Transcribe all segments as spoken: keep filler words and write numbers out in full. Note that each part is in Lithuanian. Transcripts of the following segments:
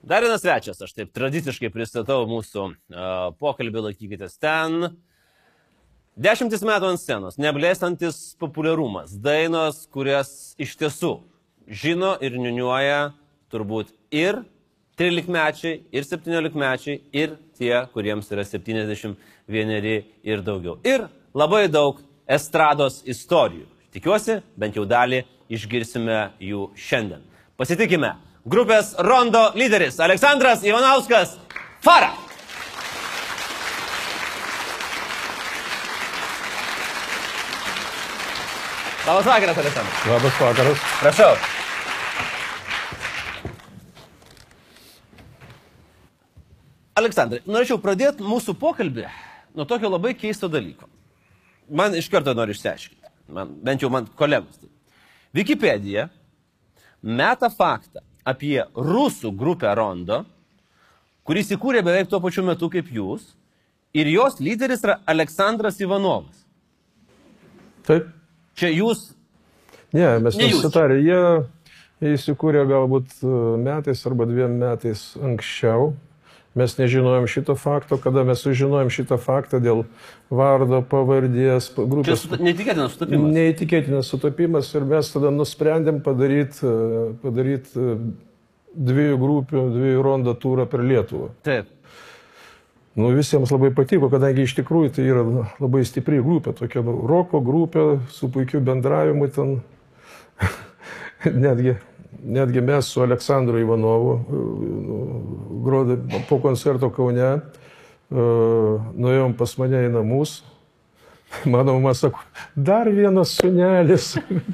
Dar vienas svečias, aš taip tradiciškai pristatau mūsų uh, pokalbį, laikykitės ten. Dešimtis metų ant scenos, neblėstantis populiarumas, dainos, kurias iš tiesų žino ir niuniuoja turbūt ir trylikmečiai, ir septyniolikmečiai, ir tie, kuriems yra septyniasdešimt vieneri ir daugiau. Ir labai daug estrados istorijų. Tikiuosi, bent jau dalį išgirsime jų šiandien. Pasitikime. Grupės Rondo lyderis Aleksandras Ivanauskas Fara. Labas vakaras, Aleksandras. Labas vakaras. Prašau. Aleksandrai, norėčiau pradėti mūsų pokalbį nuo tokio labai keisto dalyko. Man iš karto noriu išsiaiškinti. Man, bent jau man kolegos. Wikipedija meta faktą apie rusų grupę Rondo, kuris įkūrė beveik tuo pačiu metu kaip jūs, ir jos lyderis yra Aleksandras Ivanovas. Taip. Čia jūs... Ne, mes nesusitarė. Jie, jie įsikūrė galbūt metais arba dviem metais anksčiau. Mes nežinojom šito fakto, kada mes sužinojom šitą faktą dėl vardo, pavardės, grupės... Čia neįtikėtinas sutapimas. Neįtikėtinas sutapimas ir mes tada nusprendėm padaryti padaryt dviejų grupių, dviejų Rondo turą per Lietuvą. Taip. Nu, visiems labai patiko, kadangi iš tikrųjų tai yra labai stipri grupė, tokia nu, roko grupė su puikiu bendravimu ten. netgi, netgi mes su Aleksandru Ivanovu grodami po koncerto Kaune, nuėjom pas mane į namus. Mano mama sako, dar vienas sūnelis.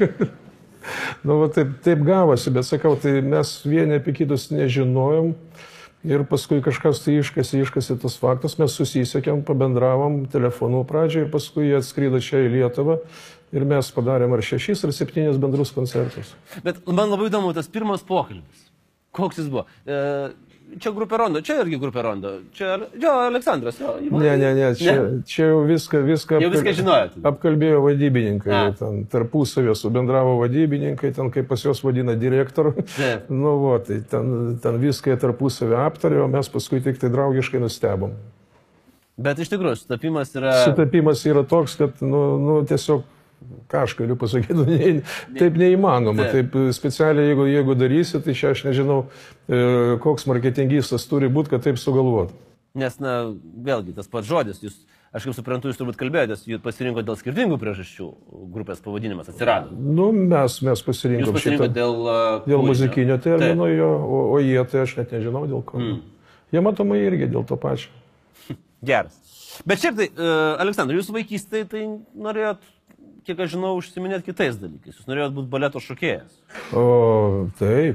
Nu, va, taip, taip gavosi, bet sakau, tai mes vieni apie kitus nežinojom. Ir paskui kažkas tai iškasi, iškasi tas faktas, mes susisiekėm, pabendravom telefonu pradžioj ir paskui jie atskrydo čia į Lietuvą ir mes padarėm ar šešis, ar septynis bendrus koncertus. Bet man labai įdomu tas pirmas pokalbis. Koks jis buvo? E, čia grupė Rondo, čia irgi grupė Rondo. Čia, jo, Aleksandras. Jo, ne, ne, ne, čia, ne. Čia jau viską, viską, jau viską žinojot. Apkalbėjo vadybininkai, ten tarpusavio subendravo vadybininkai, ten kaip pas juos vadina direktorų. Nu, va, tai ten, ten viską tarpusavio aptarė, o mes paskui tik tai draugiškai nustebom. Bet iš tikrųjų, sutapimas yra... Sutapimas yra toks, kad, nu, nu tiesiog... Ką aš galiu pasakyti, ne, taip neįmanoma. Taip specialiai, jeigu, jeigu darysi, tai čia aš nežinau, e, koks marketingistas turi būti, kad taip sugalvoti. Nes, na, vėlgi, tas pats žodis, jūs, aš kaip suprantu, jūs turbūt kalbėjotės, jūs pasirinkote dėl skirtingų priežasčių, grupės pavadinimas atsirado. Nu, mes, mes pasirinkom jūs šitą. Dėl, uh, dėl muzikinio termino, jo, o, o jie, tai aš net nežinau dėl ko. Mm. Jie matomai irgi dėl to pačio. Geras. Bet šiaip tai, uh, Aleksandrai, jūs vaikystėje tai norėjot... Kiek aš žinau, užsiminėt kitais dalykais. Jūs norėjot būti baleto šokėjas. O, taip.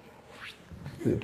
Taip.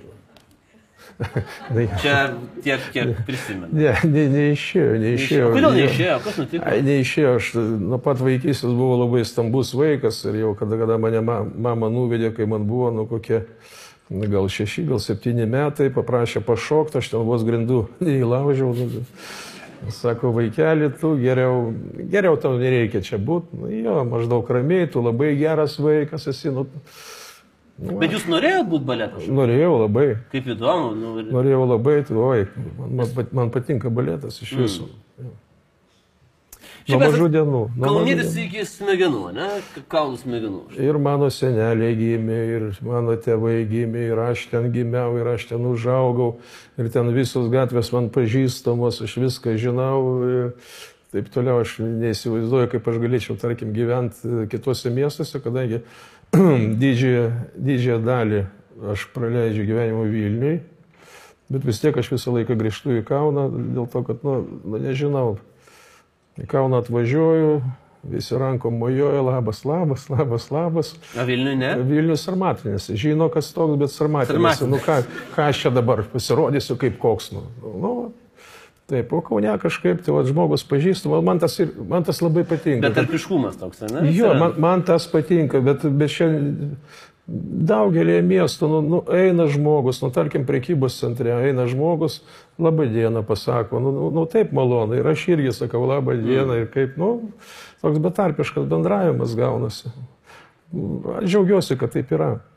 Čia tiek, kiek prisimenu. Ne, ne, neišėjo, neišėjo. Kodėl neišėjo? Kas nutiko? Ai, neišėjo. Aš nuo pat vaikystės buvau labai stambus vaikas ir jau kada, kada mane mama nuvedė, kai man buvo, nu kokie, gal šeši, gal septyni metai, paprašė pašokti, aš ten vos grindų neįlaužiau. Sako, vaikeli, tu geriau, geriau tau nereikia čia būti. Nu, jo, maždaug ramiai, tu labai geras vaikas esi. Nu, nu, Bet jūs norėjot būti baleto šokėjas? Norėjau labai. Kaip įdomu. Nu, ir... Norėjau labai, tu, oi, man, man patinka baletas iš visų. Mm. Nuo mažų dienų. Kaunietis iki smegenų, ne? Kaulų smegenų. Ir mano seneliai gimė, ir mano tėvai gimė, ir aš ten gimiau, ir aš ten užaugau. Ir ten visos gatvės man pažįstamos, aš viską žinau. Ir taip toliau aš neįsivaizduoju, kaip aš galėčiau, tarkim, gyventi kitose miestuose, kadangi didžiąją, didžiąją dalį aš praleidžiu gyvenimo Vilniui. Bet vis tiek aš visą laiką grįžtu į Kauną, dėl to, kad, nu, nu nežinau. Į Kauną atvažiuoju, visi rankom mojuoja, labas, labas, labas, labas. O Vilniui ne? Vilnius Sarmatinės. Žino, kas toks, bet Sarmatinės. Nu, ką, ką aš čia dabar pasirodysiu kaip koks. Nu, nu, taip, o Kaune kažkaip, tai va, žmogus pažįstam, man tas, ir, man tas labai patinka. Bet tarpiškumas toks, ne? Jo, man, man tas patinka, bet, bet šiandien... Daugelėje miestų, nu, nu, eina žmogus, nu, tarkim, prekybos centre, eina žmogus, labą dieną pasako, nu, nu, nu taip malonu, ir aš irgi sakau labą dieną, mm. ir kaip, nu, toks betarpiškas bendravimas gaunasi. Aš džiaugiuosi, kad taip yra.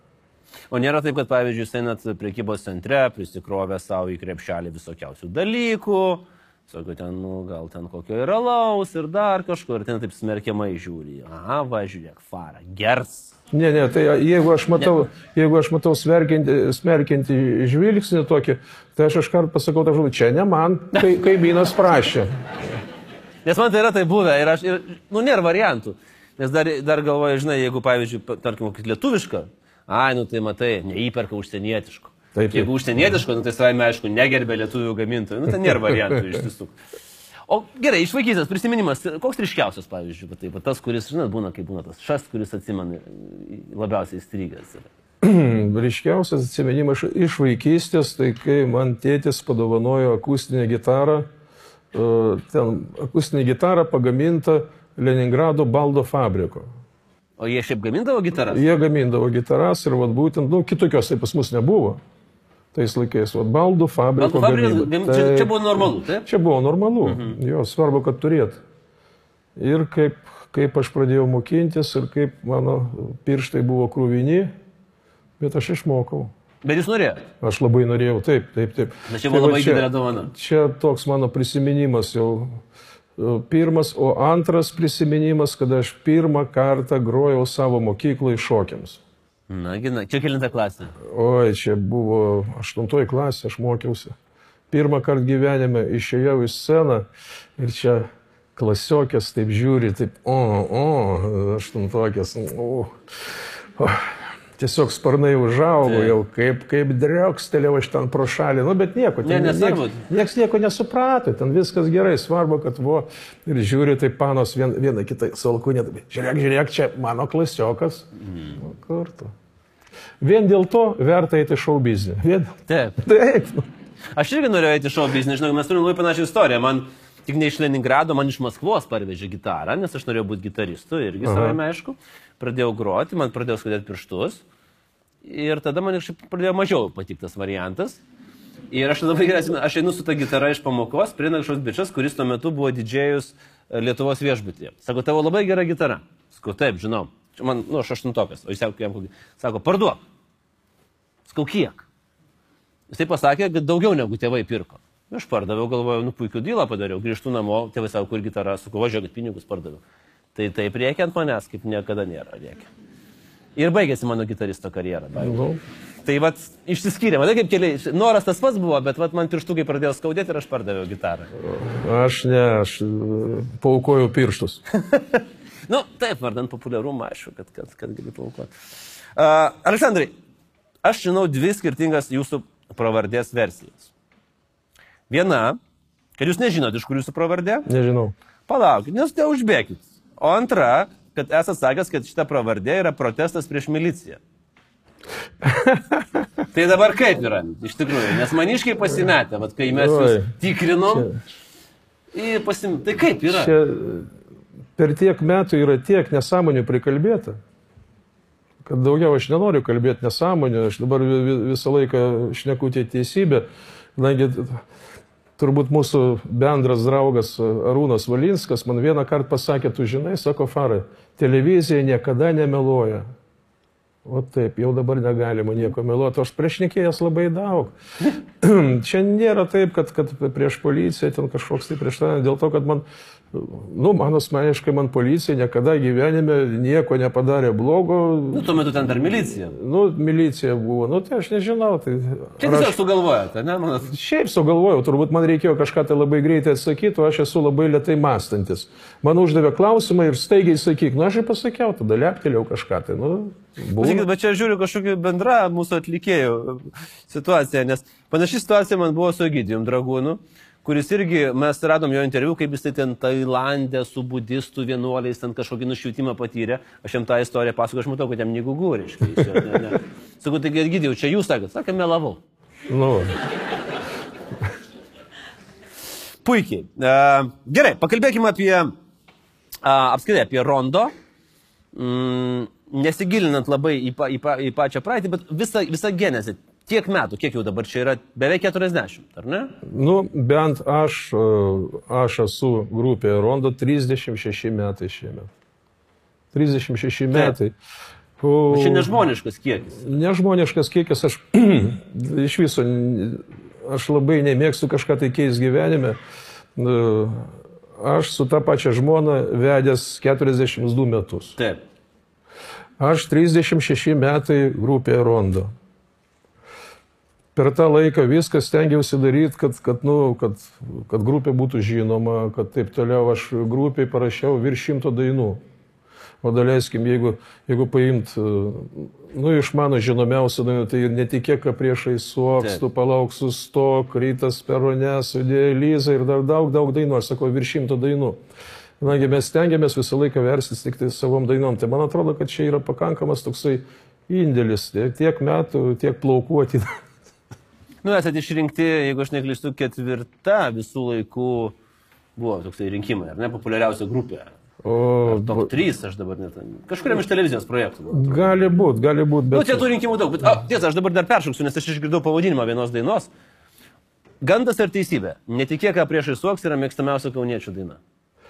O nėra taip, kad, pavyzdžiui, jūs einat prekybos centre, prisikrovę savo į krepšelį visokiausių dalykų, sako, ten, nu, gal ten kokio yra laus ir dar kažko, ir ten taip smerkiamai žiūri. Aha, va, žiūrėk, fara, gers. Ne, ne, tai jeigu aš matau, ne. jeigu aš matau smerkinti, smerkinti žvilgsnį tokį, tai aš iškart pasakau tą žodį, čia ne man, kai kaimynas prašė. Nes man tai yra tai buvę ir aš, ir, nu, nėra variantų. Nes dar, dar galvoju, žinai, jeigu, pavyzdžiui, tarkim, kaip lietuviška, ai, nu tai matai, neįperka užsienietiško. Taip, taip. Jeigu užsienietiško, nu tai savame, aišku, negerbė lietuvių gamintojų, nu tai nėra variantų iš tiesų. O gerai, iš vaikystės prisiminimas, koks ryškiausias, pavyzdžiui, va, taip, tas, kuris, žinot, būna, kaip būna tas šas, kuris atsimena labiausiai įstrigęs. Ryškiausias atsiminimas iš vaikystės, tai kai man tėtis padovanojo akustinę gitarą, ten akustinė gitara pagaminta Leningrado baldo fabriko. O jie šiaip gamindavo gitaras? Jie gamindavo gitaras ir vat būtent, nu, kitokios tai pas mus nebuvo. Tais laikais, vat baldų fabriko gamindavo. Tai, čia, čia buvo normalu, taip? Čia buvo normalu, mhm. Jo, svarbu, kad turėt. Ir kaip, kaip aš pradėjau mokintis ir kaip mano pirštai buvo krūvini, bet aš išmokau. Bet jūs norėjote? Aš labai norėjau, taip, taip, taip. Bet čia buvo labai didelė dovana. Čia toks mano prisiminimas jau pirmas, o antras prisiminimas, kada aš pirmą kartą grojau savo mokyklai šokiams. Na, gina, čia kelinta klasė? Oi, čia buvo aštuntoji klasė, aš mokiausi. Pirmą kartą gyvenime išėjau į sceną ir čia klasiokės taip žiūri, taip, o, o, aštuntokės, o, o. Tiesiog sparnai užaugo, jau kaip, kaip driokstelėjau aš ten pro šalį, nu bet nieko, ten ne, nieks, nieks nieko nesuprato, ten viskas gerai, svarbu, kad buvo ir žiūri, tai panos vien, viena kitai salkūnė, žiūrėk, žiūrėk, čia mano klasiokas, mm. nu, kur tu. Vien dėl to verta eiti šou biznį. Vien... Taip. Taip. Aš irgi norėjau eiti šou biznį, žinau, mes turime labai panašią istoriją, man tik ne iš Leningrado, man iš Maskvos parvežė gitarą, nes aš norėjau būti gitaristu, irgi savame aišku. Pradėjau groti, man pradėjo skaudėti pirštus ir tada man kažkaip pradėjo mažiau patiktas variantas. Ir aš labai gerai atsimenu, aš einu su ta gitara iš pamokos, prieina kažkoks bičias, kuris tuo metu buvo didžėjus Lietuvos viešbutyje. Sako, tavo labai gera gitara. Sakau, taip, žinau. Čia man, nu, aš aštuntokas, o jis jam kokį. Sako, parduok. Sakau, kiek? Jis tai pasakė, kad daugiau negu tėvai pirko. Aš pardaviau, galvojau, nu puikių dylą padariau, grįžtu namo, tėvai sako, kur gitara, sakau, važiuok, pinigus pardaviau. Tai taip rėkia ant manęs, kaip niekada nėra rėkia. Ir baigėsi mano gitaristo karjera. Nu. Tai vat išsiskyrė, matai kaip keliai, noras tas pats buvo, bet vat man pirštukai pradėjo skaudėti ir aš pardaviau gitarą. Aš ne, aš paaukojau pirštus. Nu, taip, vardant populiarumą, aišku, kad, kad, kad gali paaukoti. Uh, Aleksandrai, aš žinau dvi skirtingas jūsų pravardės versijas. Viena, kad jūs nežinot, iš kur jūsų pravardė. Nežinau. Palaukit, nes te užbėkit. O antra, kad esate sakęs, kad šita pravardė yra protestas prieš miliciją. Tai dabar kaip yra, iš tikrųjų, nes maniškai pasimetė, vat, kai mes jūs tikrinom, pasim... tai kaip yra? Čia per tiek metų yra tiek nesąmonių prikalbėta, kad daugiau aš nenoriu kalbėti nesąmonių, aš dabar visą laiką šneku teisybę, kadangi turbūt mūsų bendras draugas Arūnas Valinskas man vieną kartą pasakė, tu žinai, sako, Farai, televizija niekada nemeluoja. O taip, jau dabar negalima nieko meluoti, aš priešnekėjęs labai daug. Čia nėra taip, kad, kad prieš policiją ten kažkoks tai prieš tą, dėl to, kad man, nu, man asmeniškai, man policija niekada gyvenime nieko nepadarė blogo. Nu, tuo metu ten dar milicija. Nu, milicija buvo, nu, tai aš nežinau. Tai čia tiesiog aš... sugalvojate, ne? Man... Šiaip sugalvojau, turbūt man reikėjo kažką tai labai greitai atsakyti, o aš esu labai lėtai mąstantis. Man uždavė klausimą ir staigiai sakyk, nu, aš ir pasakiau, tada leptelėjau kažką tai, nu. Būna. Bet čia žiūriu kažkokį bendrą mūsų atlikėjų situaciją, nes panaši situacija man buvo su Egidijum Dragūnu, kuris irgi, mes radom jo interviu, kaip jis tai ten Tailandė su budistų vienuoliais ten kažkokį nušvitimą patyrė. Aš jam tą istoriją pasakoju, aš matau, kad jam negugų, reiškia. Ne, ne. Sakau, tai Egidijau, čia jūs sakėt, sakė, melavau. Nu. Puikiai. Uh, gerai, pakalbėkime apie, uh, apskritai, apie rondo. Mm, nesigilinant labai į, pa, į, pa, į pačią praeitį, bet visa, visa genezė, tiek metų, kiek jau dabar čia yra, beveik keturiasdešimt, ar ne? Nu, bent aš, aš esu grupėje Rondo trisdešimt šeši metai šiemet. trisdešimt šeši metai. O, čia nežmoniškas kiekis. Nežmoniškas kiekis, aš iš viso, aš labai nemėgstu kažką tai keis gyvenime. Aš su tą pačią žmoną vedęs keturiasdešimt du metus. Taip. Aš trisdešimt šeši metai grupėje Rondo. Per tą laiką viską stengiausi daryti, kad, kad, nu, kad, kad grupė būtų žinoma, kad taip toliau. Aš grupiai parašiau virš šimto dainų. O daleiskim, jeigu, jeigu paimt, nu, iš mano žinomiausių dainų, tai netikėk, kad priešai suoks, tu palauk sustok, rytas perone, sudėjo Lyza ir dar daug, daug dainų, aš sakau, virš šimto dainų. Nagi, mes stengiamės visą laiką versis tik tai savom dainom. Tai man atrodo, kad čia yra pakankamas toksai indėlis, tiek metų, tiek plaukų. Nu, esate išrinkti, jeigu aš neklystu, ketvirta visų laikų buvo toksai rinkimai, ar ne, populiariausia grupė. O top trys, aš dabar net, kažkuriam iš televizijos projektų buvo. Gali būt, gali būt, bet... Nu, čia tų rinkimų daug, bet, o, tiesa, aš dabar dar peršauksiu, nes aš išgirdau pavadinimą vienos dainos. Gandas ar teisybė? Netikėk, ką priešai suoks yra mėgstamiausia kauniečių daina.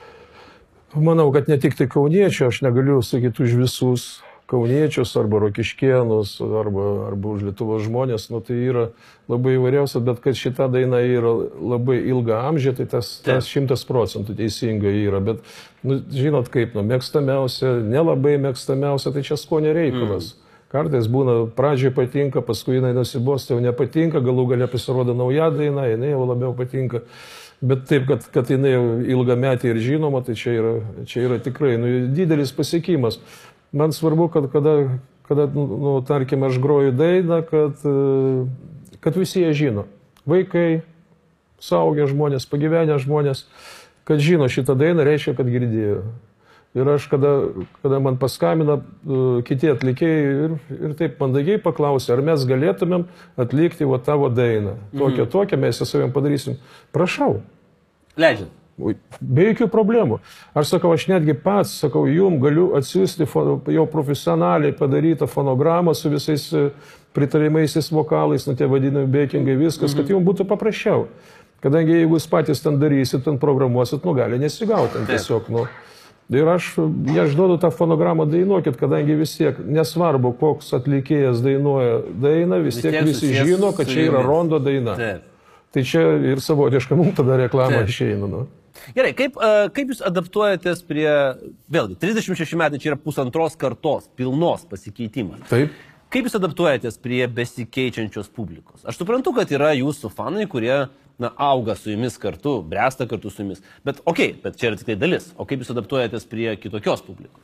Manau, kad ne tik tai kauniečių, aš negaliu sakyti už visus kauniečius arba rokiškėnus arba, arba už Lietuvos žmonės, nu tai yra labai įvairiausia, bet kad šita daina yra labai ilga amžė, tai tas, tas šimtas procentų teisinga yra, bet, nu, žinot kaip, nu, mėgstamiausia, nelabai mėgstamiausia, tai čia skonio reikalas. Mm. Kartais būna, pradžiai patinka, paskui jinai nusibosta, jau nepatinka, galų galia pasirodo nauja daina, jinai jau labiau patinka. Bet taip, kad, kad jinai ilgametė ir žinoma, tai čia yra, čia yra tikrai, nu, didelis pasiekimas. Man svarbu, kad kada, kada nu, tarkim, aš groju dainą, kad, kad visi jie žino. Vaikai, suaugę žmonės, pagyvenę žmonės, kad žino šitą dainą, reiškia, kad girdėjo. Ir aš, kada, kada man paskambina uh, kiti atlikėjai ir, ir taip mandagiai paklausė, ar mes galėtumėm atlikti va tavo dainą. Tokią, mhm. tokią mes ją savim padarysim. Prašau. Leidžiant. Be jokių problemų. Aš sakau, aš netgi pats, sakau, jum galiu atsiųsti jau profesionaliai padarytą fonogramą su visais pritarimaisiais vokalais, nu tie vadinami backingai, viskas, mhm. kad jums būtų paprasčiau. Kadangi jeigu jūs patys ten darysit, ten programuosit, nu gali nesigauti tiesiog, nu. Ir aš, aš duodu tą fonogramą, dainuokit, kadangi vis tiek, nesvarbu, koks atlikėjas dainuoja dainą, vis tiek visi žino, kad čia yra Rondo daina. Taip. Tai čia ir savotiškai mums tada reklama išeina. Nu. Gerai, kaip, kaip jūs adaptuojatės prie, vėlgi, trisdešimt šeši metai čia yra pusantros kartos, pilnos pasikeitimas. Taip. Kaip jūs adaptuojatės prie besikeičiančios publikos? Aš suprantu, kad yra jūsų fanai, kurie na, auga su jumis kartu, bręsta kartu su jumis. Bet okei, okay, bet čia yra tik tai dalis. O kaip jūs adaptuojatės prie kitokios publikos?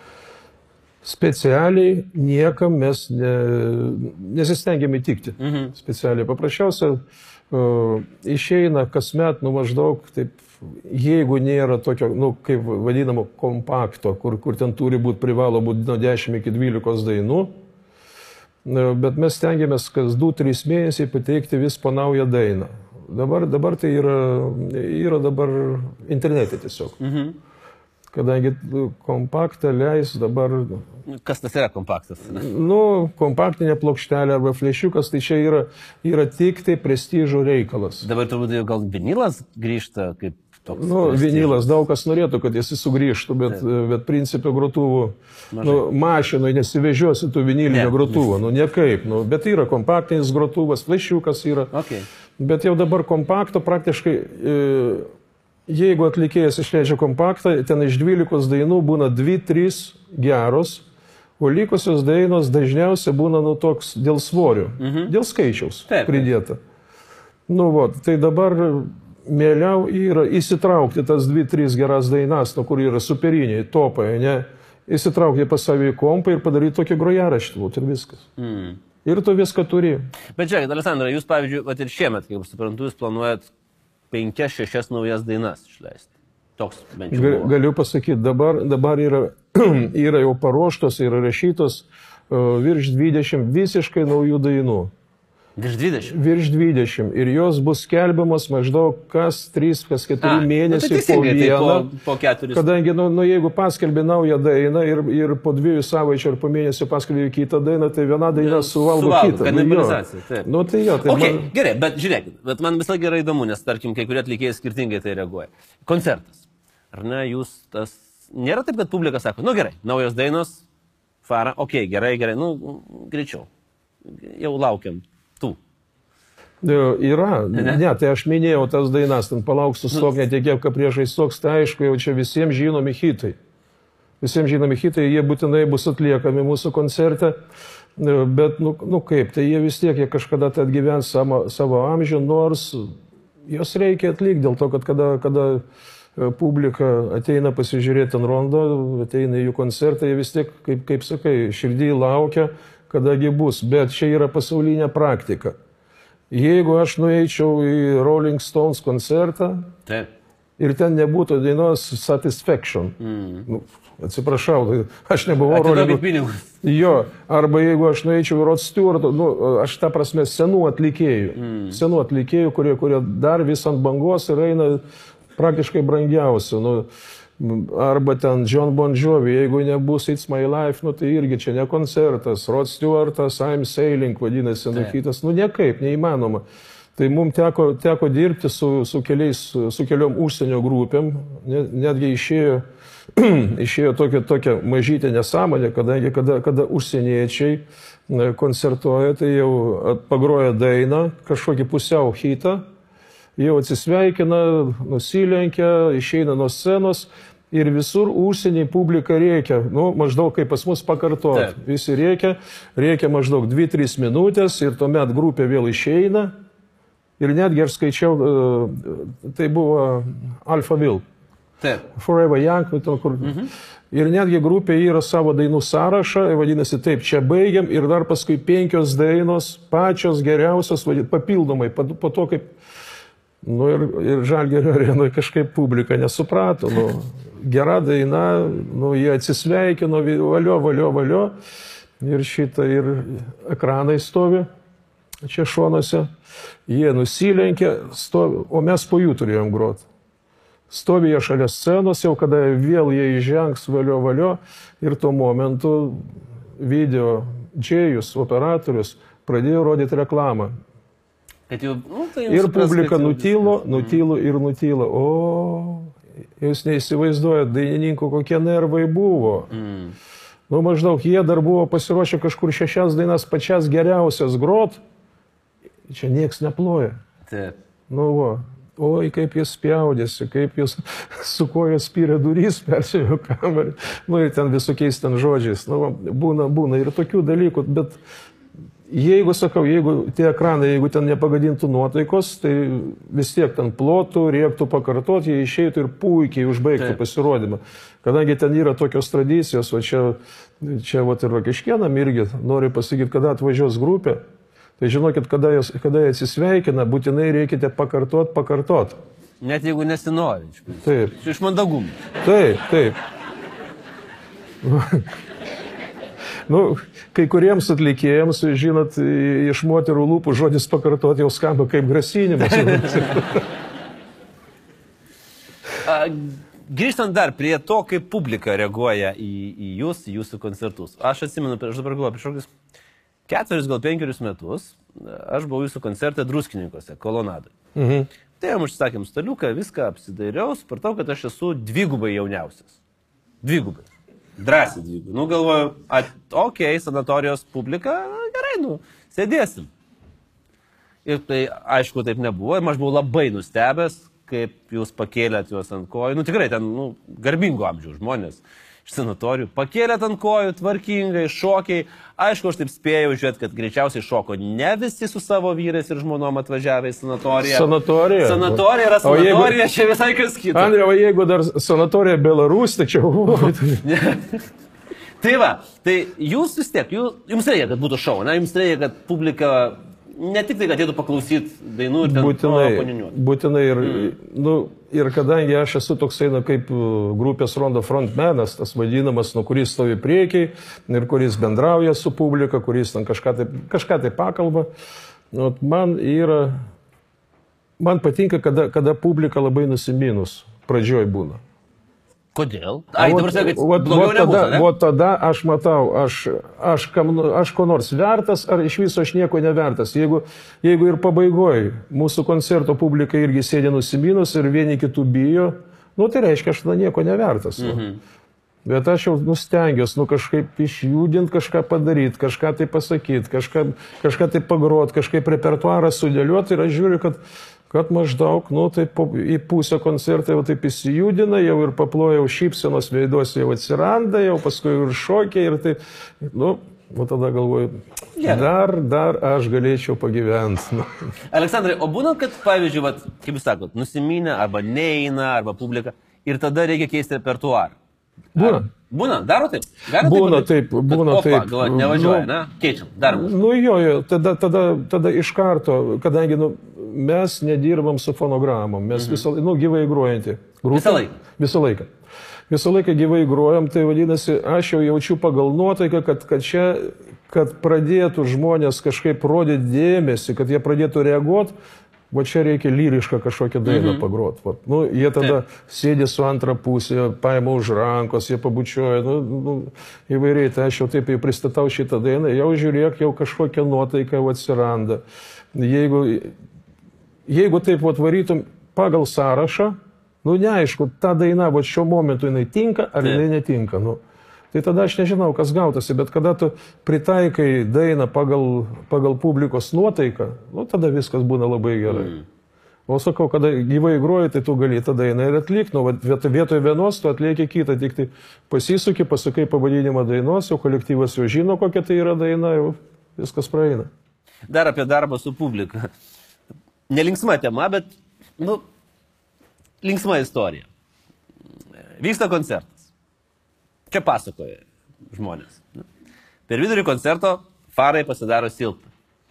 Specialiai niekam mes ne, nesistengiam įtikti. Mhm. Specialiai. Paprasčiausia, uh, išeina kasmet, nu maždaug, taip, jeigu nėra tokio, nu, kaip vadinamo, kompakto, kur, kur ten turi būti, privalo būti nuo dešimt iki dvylikos dainų, uh, bet mes stengiamės kas du trys mėnesiai pateikti vis po naują dainą. Dabar, dabar tai yra, yra dabar internete tiesiog. Mhm. Kadangi kompaktą leis dabar... Kas tas yra kompaktas? Nu, kompaktinė plokštelė arba flešiukas, tai čia yra, yra tik tai prestižo reikalas. Dabar turbūt gal vinilas grįžta kaip toks? Nu, prestižas. Vinilas, daug kas norėtų, kad jis sugrįžtų, bet, bet principio grotuvų, nu, mašinoj nesivežiosi tų vinilinio ne. grotuvų, nu, niekaip. Nu, bet yra kompaktinis grotuvas, flešiukas yra. Okay. Bet jau dabar kompakto praktiškai... E, Jeigu atlikėjas išleidžia kompaktą, ten iš dvylikos dainų būna dvi trys geros, o likusios dainos dažniausiai būna nu, toks dėl svorio, mhm. dėl skaičiaus taip, pridėta. Nu, vat, tai dabar mieliau yra įsitraukti tas dvi trys geras dainas, nu, kur yra superiniai, topai, ne? Įsitraukti pas savį kompą ir padaryti tokį grojaraštį, ir viskas. Mhm. Ir tu viską turi. Bet žiūrėkit, Alesandra, jūs pavyzdžiui, vat ir šiemet, kaip suprantu, jūs planuojat penkias, šešias naujas dainas išleisti. Toks bent jau buvo. Galiu pasakyti, dabar, dabar yra, yra jau paruoštos, yra rašytos uh, virš dvidešimt visiškai naujų dainų. Virš dvidešimt? Virš dvidešimt. Ir jos bus skelbiamas maždaug kas trys, kas keturi mėnesiai tai po vieną. Tai po, po keturis. Kadangi, nu, nu, jeigu paskelbi naują dainą ir, ir po dviejų savaičių ar po mėnesio paskelbi kitą dainą, tai viena daina suvalgo Suvalgo, kitą. Kanibalizacija, taip. Nu, tai jo, tai okay, man... Gerai, bet žiūrėkit, bet man visą gerai įdomu, nes tarkim, kai kurie atlikėjai skirtingai tai reaguoja. Koncertas. Ar ne, jūs tas... Nėra taip, kad publika sako, nu gerai, naujos dainos, Fara, okei, okay, gerai, gerai, nu, greičiau. Jau laukiam tų. Yra, ne? ne, tai aš minėjau tas dainas, ten palauk sustok, netikėk, kad priešais toks, tai aišku, jau čia visiems žinomi hitai. Visiems žinomi hitai, jie būtinai bus atliekami mūsų koncerte, bet, nu, nu kaip, tai jie vis tiek, jie kažkada tai atgyvens savo, savo amžių, nors jos reikia atlikti, dėl to, kad kada, kada publika ateina pasižiūrėti ant rondo, ateina į jų koncertą, jie vis tiek, kaip, kaip sakai, širdį laukia, kadagi bus, bet čia yra pasaulinė praktika. Jeigu aš nueičiau į Rolling Stones koncertą Taip. ir ten nebūtų dainos Satisfaction, mm. nu, atsiprašau, aš nebuvau Rolling Stones. Jo, arba jeigu aš nueičiau į Rod Stewart, nu, aš tą prasme senų atlikėjų, mm. senų atlikėjų, kurie, kurie dar vis ant bangos ir eina praktiškai brangiausių. Nu, arba ten John Bon Jovi, jeigu nebus It's My Life, nu tai irgi čia ne koncertas, Rod Stewartas, I'm Sailing, vadinasi, nu kitas, nu niekaip, neįmanoma. Tai mums teko, teko dirbti su, su, keliais, su keliom užsienio grupėm, netgi išėjo, išėjo tokia, tokia mažytė nesąmonė, kadangi kada, kada užsieniečiai koncertuoja, tai jau pagroja dainą, kažkokį pusiau hitą, jau atsisveikina, nusilenkia, išeina nuo scenos ir visur užsieniai publika rėkia, nu, maždaug kaip pas mus pakartot. Taip. Visi rėkia, rėkia maždaug dvi tris minutės ir tuomet grupė vėl išeina. Ir netgi aš skaičiau, tai buvo Alphaville. Taip. Forever Young. Kur... Mhm. Ir netgi grupė yra savo dainų sąrašą, vadinasi, taip, čia baigiam ir dar paskui penkios dainos, pačios geriausios, papildomai, po to kaip... Nu ir, ir Žalgirio arenoje kažkaip publika nesuprato, nu, gera daina, nu, jie atsisveikino, valio, valio, valio, ir šitą, ir ekranai stovi, čia šonuose, jie nusilenkė, stovi, o mes po jų turėjom groti. Stovi jie šalia scenos, jau kada vėl jie įžengs, valio, valio, ir tuo momentu video džėjus, operatorius, pradėjo rodyti reklamą. Jau, nu, tai ir publika nutylo, nutylo ir nutylo. O, jūs neįsivaizduojat, dainininkų kokie nervai buvo. Mm. Nu, maždaug jie dar buvo pasiruošę kažkur šešias dainas pačias geriausias grot. Čia nieks neploja. Taip. Nu, o, oi, kaip jis spjaudėsi, kaip jis su koja spyrė durys, persėjo kamerį. Nu, ir ten visokiais ten žodžiais. Nu, būna, būna ir tokių dalykų, bet... Jeigu, sakau, jeigu tie ekranai, jeigu ten nepagadintų nuotaikos, tai vis tiek ten plotų, rėktų pakartoti, jie išeitų ir puikiai užbaigtų Taip. Pasirodymą. Kadangi ten yra tokios tradicijos, o čia, čia vat, ir Rokiškėnam irgi noriu pasakyti, kada atvažiuos grupė, tai žinokit, kada jie, kada jie atsisveikina, būtinai reikite pakartot, pakartot. Net jeigu nesinori. Taip. Iš mandagumų. Taip, taip. Nu, kai kuriems atlikėjams, žinot, iš moterų lūpų žodis pakartoti jau skamba kaip grasinimas. Grįžtant dar prie to, kaip publika reaguoja į, į jūs, į jūsų koncertus. Aš atsimenu, aš dabar galvoju, prieš kokius ketverius, gal penkerius metus, aš buvau jūsų koncerte Druskininkuose, Kolonadoj. Mhm. Tai jam užsisakėm staliuką, viską apsidairiau, supratau, kad aš esu dvigubai jauniausias. Dvigubai. Drąsiai dvigubai. Nu, galvoju, okei, okay, sanatorijos publika, gerai, nu, sėdėsim. Ir tai, aišku, taip nebuvo. Ir aš buvau labai nustebęs, kaip jūs pakėlėt juos ant kojų. Nu, tikrai, ten, nu, garbingo amžiaus žmonės iš sanatorijų. Pakėlėt ant kojų, tvarkingai, šokiai. Aišku, aš taip spėjau žiūrėt, kad greičiausiai šoko ne visi su savo vyrais ir žmonom atvažiavę į sanatoriją. Sanatorija? Sanatorija yra sanatorija, jeigu... čia visai kas kita. Andriau, jeigu dar sanatorija Belarus, tai čia... Tai va, tai jūs vis tiek, jūs, jums reikia, kad būtų šou, ne? Jums reikia, kad publika ne tik tai, kad ateitų paklausyti dainų ir ten būtinai, būtinai ir, mm. nu, ir kadangi aš esu toksai, na, kaip grupės Rondo frontmenas, tas vadinamas, nu, kuris stovi priekiai ir kuris bendrauja su publika, kuris ten kažką tai, kažką tai pakalba, nu, man yra, man patinka, kada, kada publika labai nusiminus pradžioj būna. Kodėl? Ai, dabar sakai, kad vat, blogiau vat tada, nebūtų, ne? Vat tada aš matau, aš, aš, kam, aš ko nors vertas, ar iš viso aš nieko nevertas. Jeigu, jeigu ir pabaigoj mūsų koncerto publika irgi sėdė nusiminus ir vieni kitų bijo, nu tai reiškia, aš tada nieko nevertas. Nu. Mhm. Bet aš jau nustengiuosi, nu kažkaip išjudinti, kažką padaryti, kažką tai pasakyti, kažką, kažką tai pagroti, kažkaip repertuarą sudėlioti ir aš žiūriu, kad, kad maždaug, nu taip po, į pusę koncertą jau taip įsijudina, jau ir paploja, jau šypsenos veiduose jau atsiranda, jau paskui ir šokiai ir taip, nu, nu tada galvoju, dar, dar aš galėčiau pagyventi. Nu. Aleksandrai, o būna, kad, pavyzdžiui, vat, kaip jūs sakot, nusiminę arba neina, arba publika ir tada reikia keisti repertuarą. Būna. Būna, daro taip? Gali būna taip, taip, būna opa, taip. Galvoju, nevažiuoja, nu, ne? Keičiam, darom. Nu jo, jo, tada, tada, tada iš karto, kadangi nu, mes nedirbam su fonogramom, mes mhm. visą, nu, gyvai gruojantį. Visą laiką? Visą laiką. Visą laiką gyvai gruojam, tai vadinasi, aš jau jaučiu pagal nuotaiką, kad, kad čia, kad pradėtų žmonės kažkaip rodyti dėmesį, kad jie pradėtų reaguoti, va čia reikia lyrišką kažkokią dainą mhm. pagroti. Va. Nu, jie tada Taip. Sėdi su antra pusė, paima už rankos, jie pabučioja, nu, nu, įvairiai. Tai aš jau taip jau pristatau šitą dainą, jau žiūrėk, jau kažkokia nuotaika atsiranda. Jeigu, jeigu taip va, varytum pagal sąrašą, nu neaišku, ta daina va, šiuo momentu jinai tinka ar Taip. Jinai netinka. Nu. Tai tada aš nežinau, kas gautasi, bet kada tu pritaikai dainą pagal, pagal publikos nuotaiką, nu tada viskas būna labai gerai. Mm. O sakau, kada gyvai groji, tai tu gali tą dainą ir atlikti, nu, vietoje vienos tu atlieki kitą, tik tai pasisuki, pasakai pavadinimą dainos, jau kolektyvas jau žino, kokia tai yra daina, jau viskas praeina. Dar apie darbą su publika. Nelinksma tema, bet, nu, linksma istorija. Vyksta koncertas. Čia pasakoja žmonės. Per vidurį koncerto farai pasidaro silpna.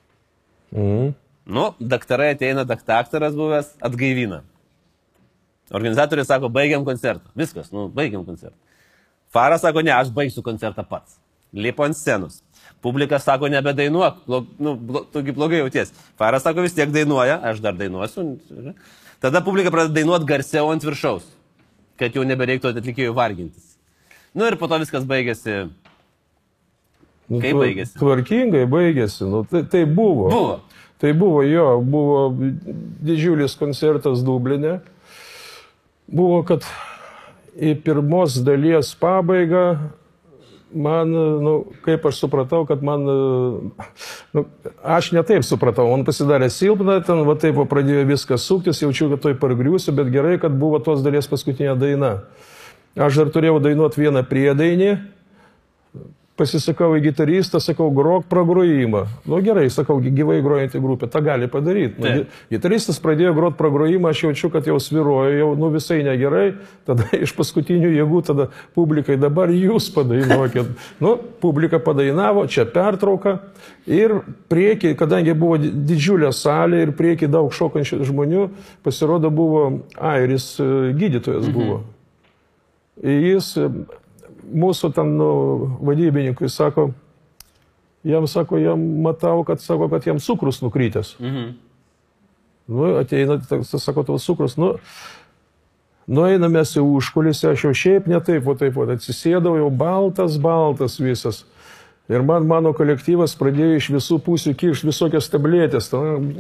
Mm. Nu, daktarai ateina, daktaras buvęs, atgaivina. Organizatoriai sako, baigiam koncertą. Viskas, nu, baigiam koncertą. Faras sako, ne, aš baigsiu koncertą pats. Lipo ant scenos. Publika sako, nebedainuok, blog, nu, blog, tugi blogai jauties. Faras sako, vis tiek dainuoja, aš dar dainuosiu. Tada publika pradeda dainuoti garsiau ant viršaus, kad jau nebereiktų atlikėjų vargintis. Nu ir po to viskas baigėsi. Kaip nu, baigėsi? Tvarkingai baigėsi. Nu, tai, tai buvo. Buvo. Tai buvo jo, buvo didžiulis koncertas Dubline. Buvo, kad į pirmos dalies pabaigą man, nu, kaip aš supratau, kad man, nu, aš ne taip supratau, man pasidarė silpna, ten va taip pradėjo viskas suktis, jaučiu, kad toj pargriūsiu, bet gerai, kad buvo tos dalies paskutinė daina. Aš dar turėjau dainuoti vieną priedainį, pasisakau į gitaristą, sakau, grok pragrojimą. Nu gerai, sakau, gyvai grojantį grupę, tą gali padaryti. Nu, gitaristas pradėjo groti pragrojimą, aš jaučiu, kad jau sviruoju, jau nu, visai negerai, tada iš paskutinių jėgų, tada publikai dabar jūs padainuokit. Nu, publika padainavo, čia pertrauka ir prieki, kadangi buvo didžiulė salė ir prieki daug šokančių žmonių, pasirodo buvo airis gydytojas buvo. Mhm. Jis mūsų tam nu, vadybininkui sako, jam sako, jam matau, kad sako, kad jam cukrus nukrytęs. Mhm. Nu, ateina, sako, tavo cukrus, nu, nueina mes į užkulisę, aš jau šiaip ne taip, o taip, o atsisėdau, jau baltas, baltas visas. Ir man mano kolektyvas pradėjo iš visų pusių kišti visokias tabletės.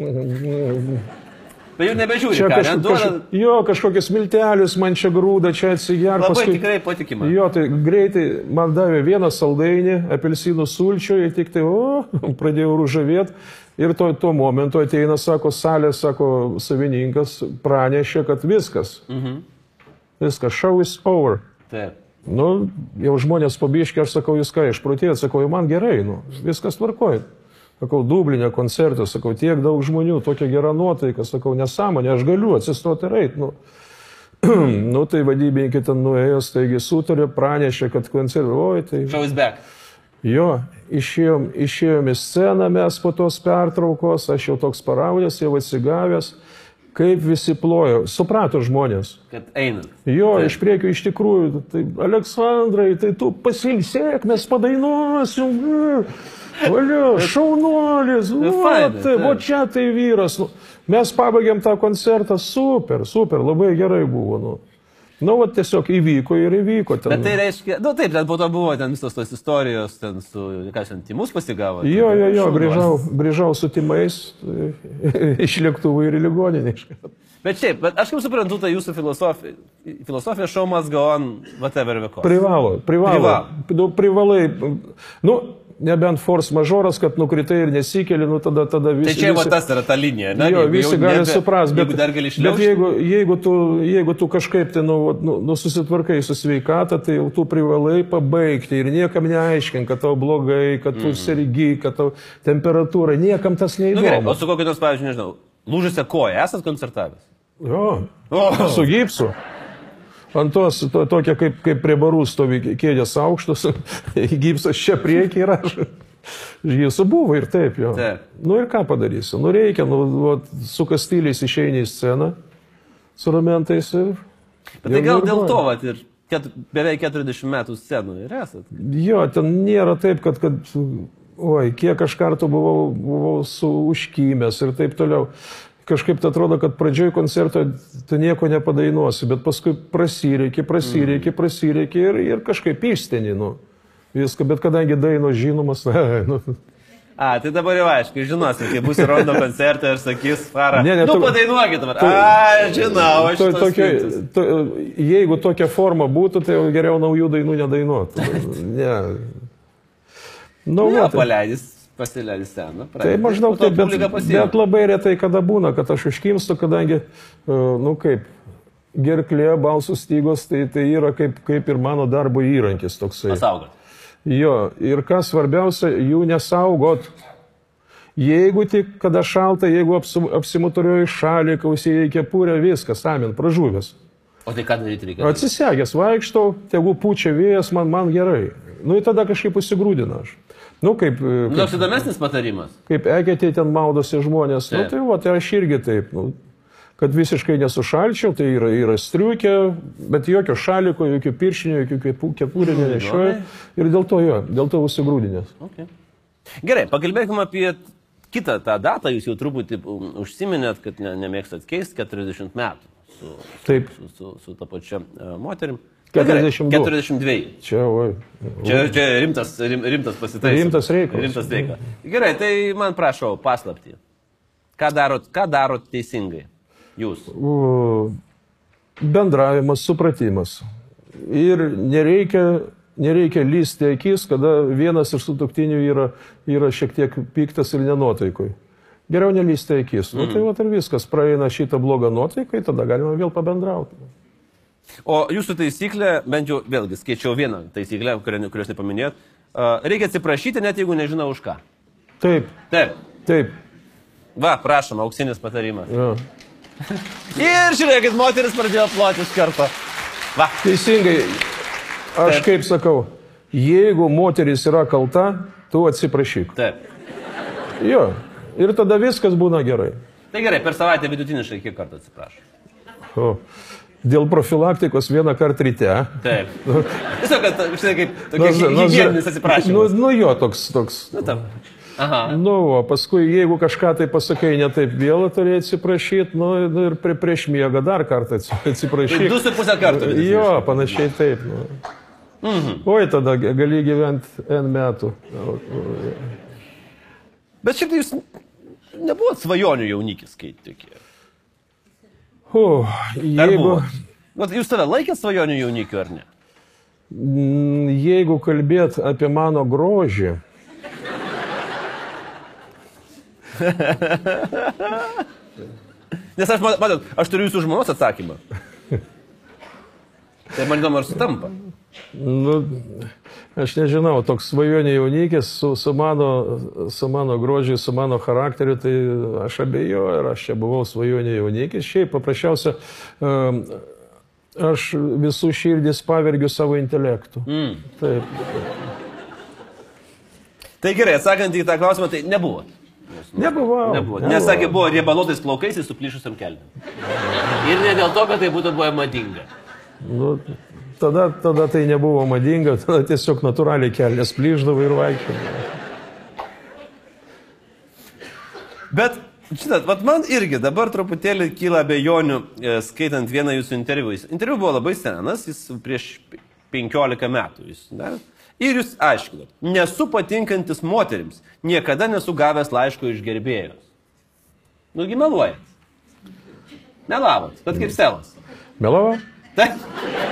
Bet jau nebežiūri, čia ką, kažko, kažko, jo, kažkokius miltelius man čia grūda, čia atsiger. Labai paskui, tikrai patikima. Jo, tai greitai man davė vieną saldainį, apelsinų sulčių ir tik tai, o, pradėjau ružavėti. Ir to, tuo momentu ateina, sako, salė, sako, savininkas pranešė, kad viskas. Mhm. Viskas, show is over. Taip. Nu, jau žmonės pabiškė, aš sakau, jūs ką, išprotėjot, sakau, man gerai, nu, viskas tvarkoja. Sakau, Dublinė koncertas, sakau, tiek daug žmonių, tokia gera nuotaika, sakau, nesąmonė, aš galiu atsistoti ir eiti. Nu, nu, tai vadybininkai ten nuėjo, taigi sutarė, pranešė, kad koncertas, oi, tai... Show is back. Jo, išėjom, išėjom į sceną mes po tos pertraukos, aš jau toks paraudęs, jau atsigavęs, kaip visi plojo, suprato žmonės. Kad einat. Jo, tai. Iš priekio iš tikrųjų, tai Aleksandrai, tai tu pasilsėk, mes padainuosim. Valiu, šaunuolis, va, tai, va čia tai vyras. Nu, mes pabaigėm tą koncertą, super, super, labai gerai buvo. Nu. Nu, va, tiesiog įvyko ir įvyko. Ten. Bet tai reiškia, nu taip, ten po to buvo ten visos tos istorijos, ten su, ką šiandien, timus pasigavo. Jo, jo, jo, grįžau, grįžau su timais iš lėktuvų ir į ligoninę. Bet šiaip, bet aš kaip suprantu, tai jūsų filosofija, filosofija show must go on, whatever the cost. Privalo, privalo. Privalo. Privalai, nu, nebent force majoras, kad nukritai ir nesikeli, nu tada, tada visi... Tai čia visi, tas yra ta linija, ne? Jo, visi gali nebe, suprast, bet, gali bet jeigu, jeigu, tu, jeigu tu kažkaip tai, nu, nu, nu, susitvarkai su sveikata, tai jau tu privalai pabaigti ir niekam neaiškink, kad tau blogai, kad tu mm. sergi, kad tau temperatūra, niekam tas neįdomu. Nu, gerai, o su kokiu nors, pavyzdžiui, nežinau, lūžusią koją esat koncertavęs? Jo, oh. Su gipsu. Ant tos, to, tokia kaip, kaip prie barų stovi kėdės aukštus, gipsas čia priekį ir aš. Gipsu buvo ir taip jo. Taip. Nu ir ką padarysiu? Nu reikia, nu, va, su kastyliais išeini į sceną, su ramentais ir... Bet tai gal dėl to, vat, ir ket, beveik keturiasdešimt metų scenų ir esat? Jo, ten nėra taip, kad, kad oi, kiek aš kartų buvau, buvau su užkymęs ir taip toliau. Kažkaip tai atrodo, kad pradžioj koncerto tu nieko nepadainuosi, bet paskui prasireikia, prasireikia, prasireikia ir, ir kažkaip išsteni, nu, viską, bet kadangi dainos žinomas, nu. A, tai dabar jau aišku, žinosi, kai bus Rondo koncerte ir sakys, Fara, ne, ne, nu, to, padainuokit dabar. To, A, žinau, aš to, tokia, to, jeigu tokia forma būtų, tai geriau naujų dainų nedainuotų. Ne. Nu, ne, va, tai... paleidys. Pasileidži seną. Tai maždaug taip, bet, bet labai retai kada būna, kad aš užkimstu, kadangi, nu kaip, gerklė, balsų stygos, tai, tai yra kaip, kaip ir mano darbo įrankis toksai. Pasaugot. Jo, ir kas svarbiausia, jų nesaugot. Jeigu tik, kada šalta, jeigu apsimuturioji šalį, kausėjai kepurę, viskas, amen, pražuvęs. O tai ką daryti reikia? Atsisegęs, vaikštau, tegu pučia vėjas, man, man gerai. Nu ir tada kažkaip užsigrūdina aš. Nu, kaip... kaip toks įdomesnis patarimas. Kaip eketėj ten maudosi žmonės. Taip. Nu, tai va, tai aš irgi taip. Nu, kad visiškai nesušalčiau, tai yra, yra striukė, bet jokio šaliko, jokio piršinio, jokio kepurė nenešioju. Ir dėl to jo, dėl to užsigrūdinės. Okay. Gerai, pakalbėkime apie kitą tą datą. Jūs jau truputį užsiminėt, kad ne, nemėgstat keisti keturiasdešimt metų su, taip. su, su, su, su ta pačia uh, moterim. keturiasdešimt du. keturiasdešimt du. Čia, oi. Čia, čia rimtas, rim, rimtas pasitaisymas. Rimtas reikalas. Rimtas reikalas. Gerai, tai man prašau paslaptį. Ką darot, ką darot teisingai? Jūs. Bendravimas, supratimas. Ir nereikia, nereikia lysti akis, kada vienas iš sutuoktinių yra, yra šiek tiek piktas ir nenuotaikoj. Geriau nelysti akis. Mm. Nu, tai va ir viskas, praeina šitą blogą nuotaiką, tada galima vėl pabendrauti. O jūsų taisyklė, bent jau vėlgi skaičiau vieną taisyklę, kurios nepaminėjot, reikia atsiprašyti, net jeigu nežinau už ką. Taip. Taip. Taip. Va, prašom, auksinis patarimas. Ja. Ir žiūrėkit, moteris pradėjo ploti iš karto. Va. Teisingai, aš Taip. Kaip sakau, jeigu moteris yra kalta, tu atsiprašyk. Taip. Jo, ir tada viskas būna gerai. Tai gerai, per savaitę vidutiniškai kiek kartų atsiprašau? O. Dėl profilaktikos vieną kartą ryte. Taip. Tiesiog, kad, štai kaip, tokie higieninis atsiprašymas. Nu, nu jo, toks, toks. Nu, tam. Aha. Nu, o paskui, jeigu kažką tai pasakai ne taip vėl, turėjai atsiprašyti, nu, ir prie, prieš miegą dar kartą atsiprašyti. Tai du su pusę kartų. Jo, panašiai taip. Nu. Mhm. Oi, tada gali gyventi N metų. Bet šiaip tai jūs nebuvot svajonių jaunikis, kai tokie. Uh, jeigu... Jūs tave laikėt svajonių jaunikiu, ar ne? Jeigu kalbėt apie mano grožį... Nes aš, matot, aš turiu jūsų žmonos atsakymą. Tai man įdomu, ar sutampa. Nu, aš nežinau, toks svajonių jaunikis su, su, mano, su mano grožiu, su mano charakteriu, tai aš abejoju, ar aš čia buvau svajonių jaunikis. Šiaip paprasčiausia, aš visų širdis pavergiu savo intelektu. Mm. Taip. Tai gerai, atsakant į tą klausimą, tai nebuvo. Nebuvo. Nebuvo. Nes, sakė, buvo riebalotais plaukais ir suplyšusiam kelniam. Ir ne dėl to, kad tai būtų buvo madinga. Nu, tada, tada tai nebuvo madinga, tada tiesiog natūraliai kelnes plyždavo ir vaikščiodavo. Bet Žinot, vat man irgi dabar truputėlį kyla abejonių, skaitant vieną jūsų interviu. Interviu buvo labai senas, jis prieš penkiolika metų. Jis, ne? Ir jūs aiškinot, nesu patinkantis moterims, niekada nesu gavęs laiško iš gerbėjos. Nugi meluojat. Melavot, bet kaip selas. Melavau? Taip.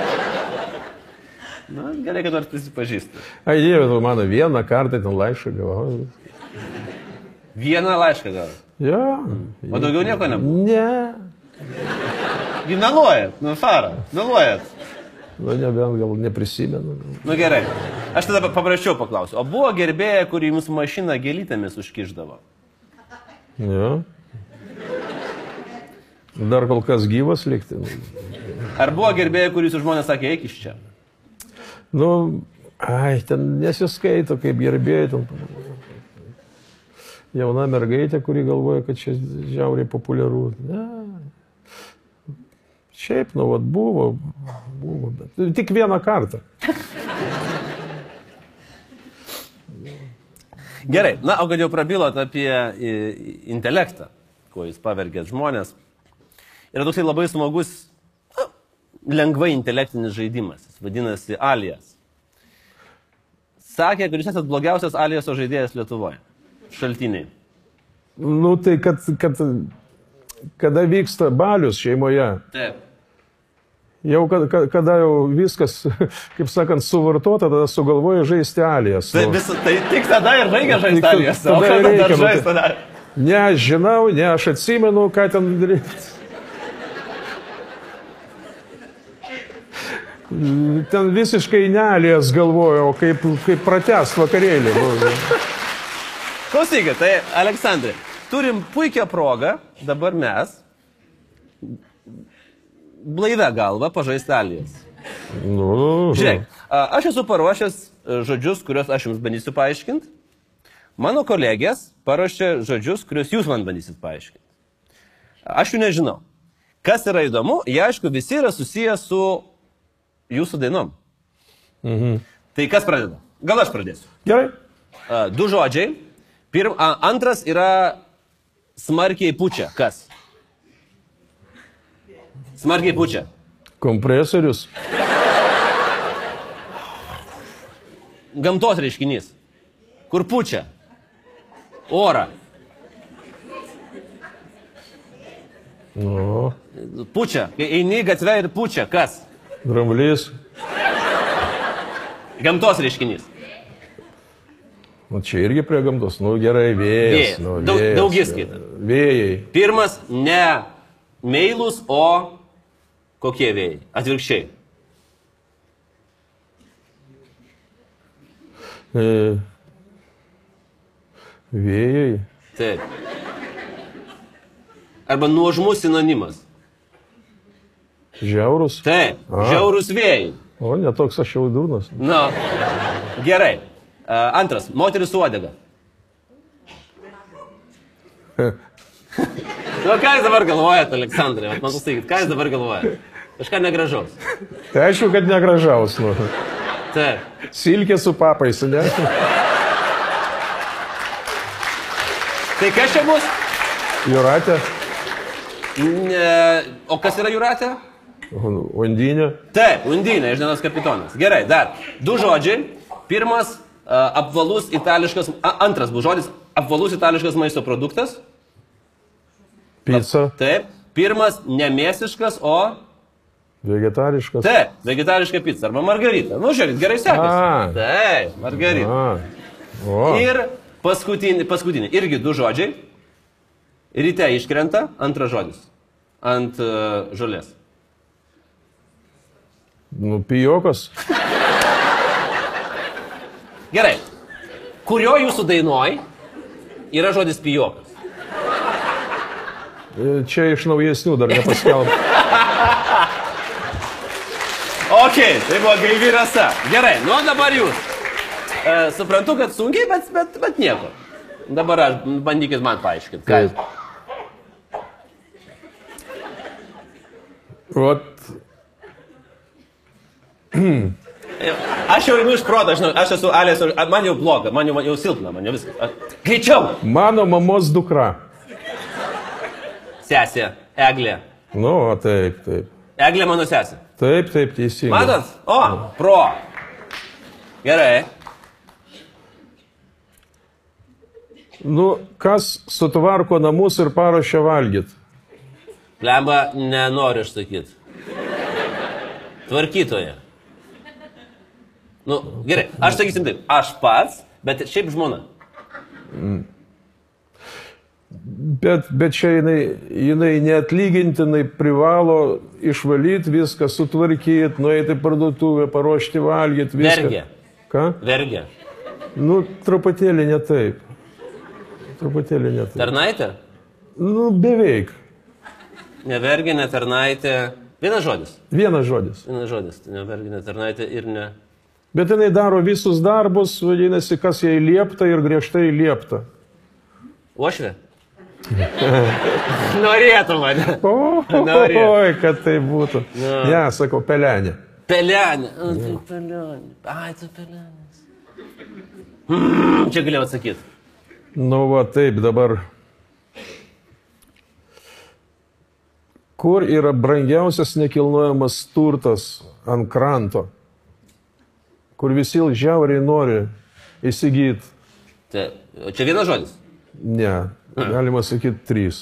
Na, gerai, kad nors prisipažįstate. Ai, dieve, tu mano vieną kartą ten laišką gavau. Vieną laišką gavau? Ja. O daugiau nieko nebuvo? Ne. Gi meluojat, nu fara, meluojat. Nu, nebent gal neprisimenu. Nu gerai, aš tada paprasčiau paklausiu. O buvo gerbėja, kuri jums mašiną gėlytėmis užkiždavo? Ja. Dar kol kas gyvas likti. Ar buvo gerbėja, kuris už žmonės sakė, eik iš čia? Nu, ai, ten nesiskaito kaip gerbėjai. Ten... Jauna mergaitė, kuri galvoja, kad čia žiauriai populiaru. Ne. Šiaip, nu, vat, buvo, buvo, bet tik vieną kartą. Gerai, na, o kad jau prabilot apie intelektą, kuo jūs pavergėt žmonės, yra toksai labai smagus, na, lengvai intelektinis žaidimas, jis vadinasi Alias. Sakė, kad jūs esat blogiausias Aliaso žaidėjas Lietuvoje. Šaltiniai. Nu, tai kad, kad kada vyksta balius šeimoje, taip. Jau kada, kada jau viskas, kaip sakant, suvartota, tada sugalvoja žaisti Alias. Tai, vis, tai tik tada ir reikia žaisti Alias. O kada dar žaisti tada? Ne, aš žinau, ne, aš atsimenu, ką ten daryti. Ten visiškai ne Alias galvojo, kaip, kaip pratęst vakarėlį. Klausykit, tai Aleksandrai, turim puikią progą, dabar mes, blaivę galvą, pažaisti Alias. Nu, žiūrėk, aš esu paruošęs žodžius, kuriuos aš jums bandysiu paaiškinti. Mano kolegės paruošė žodžius, kuriuos jūs man bandysit paaiškinti. Aš jų nežinau. Kas yra įdomu, jie aišku visi yra susiję su jūsų dainom. Mhm. Tai kas pradeda? Gal aš pradėsiu? Gerai. Du žodžiai. Pirm, antras yra smarkiai pučia. Kas? Smarkiai pučia. Kompresorius. Gamtos reiškinys. Kur pučia? Orą. Nu. Pučia. Kai eini gatvę ir pučia. Kas? Dramblys. Gamtos reiškinys. Nu, čia irgi prie gamtos. Nu, gerai, vėjas. Vėjas. Nu, Daug, vėjas. daugis skaita. Vėjai. Pirmas ne meilus, o kokie vėjai? Atvirkščiai. E, vėjai. Taip. Arba nuožmus sinonimas. Žiaurus. Taip. A. Žiaurus vėjai. O, netoks aš jau durnas. Na, gerai. Uh, antras. Moteris su uodega. Nu, ką jūs dabar galvojat, Aleksandrai? Man pasakykit, ką jūs dabar galvojat? Kažką negražaus. Tai aišku, kad negražaus. Nu. Taip. Silkė su papais, ne? Tai kas čia bus? Jūratė. Ne... O kas yra Jūratė? Undinė. Taip, Undinė, Iždienos kapitonas. Gerai, dar. Du žodžiai. Pirmas uh, apvalus itališkas, a, antras bus žodis, apvalus itališkas maisto produktas. Pica. Taip. Pirmas nemėsiškas, o... Vegetariškas. Taip, vegetariška pica arba margarita. Nu, žiūrėkit, gerai sekasi. Taip, margarita. O. Ir paskutinį, paskutinį, irgi du žodžiai. Ryte iškrenta, antras žodis. Ant uh, žolės. Nu, pijokas. Gerai. Kurio jūsų dainoj yra žodis pijokas? Čia iš naujesnių dar nepaskelbė. Ok, tai buvo gaivi rasa. Gerai, nu dabar jūs. E, suprantu, kad sunkiai, bet, bet, bet nieko. Dabar aš, bandykit man paaiškinti. Ką jūs? Vat. Aš jau einu iš proto, žinau, aš esu Alės, man jau bloga, man jau, jau silpna, man jau viskas. Greičiau! Mano mamos dukra. Sesė, Eglė. Nu, o taip, taip. Eglė mano sesė. Taip, taip, teisingai. Matot? O, pro. Gerai. Nu, kas sutvarko namus ir paruošia valgyti? Blemba, nenoriu aš sakyti. Tvarkytoja. Nu, gerai, aš sakysim taip, aš pats, bet šiaip žmona. Mm. Bet, bet čia jinai, jinai neatlygintinai privalo išvalyti viską, sutvarkyti, nueiti į parduotuvę, paruošti valgyti viską. Vergė. Ką? Vergė. Nu, truputėlį ne taip. Truputėlį ne taip. Tarnaitė? Nu, beveik. Ne vergė, ne tarnaitė. Vienas žodis. Vienas žodis. Vienas žodis. Ne vergė, ne tarnaitė ir ne... Bet jinai daro visus darbus, vadinasi, kas jai liepta ir griežtai liepta. Uošvė? Norėtų mane. O, oi, kad tai būtų. Ja, ja sakau, pelenė. Pelenė. A, tai pelenė. Ai, tai pelenės. Mm, čia galėjau atsakyti. Nu, va, taip, dabar. Kur yra brangiausias nekilnojamas turtas ant kranto? Kur visi žiauriai nori įsigyti? Tai, čia vienas žodis? Ne, galima sakyti trys.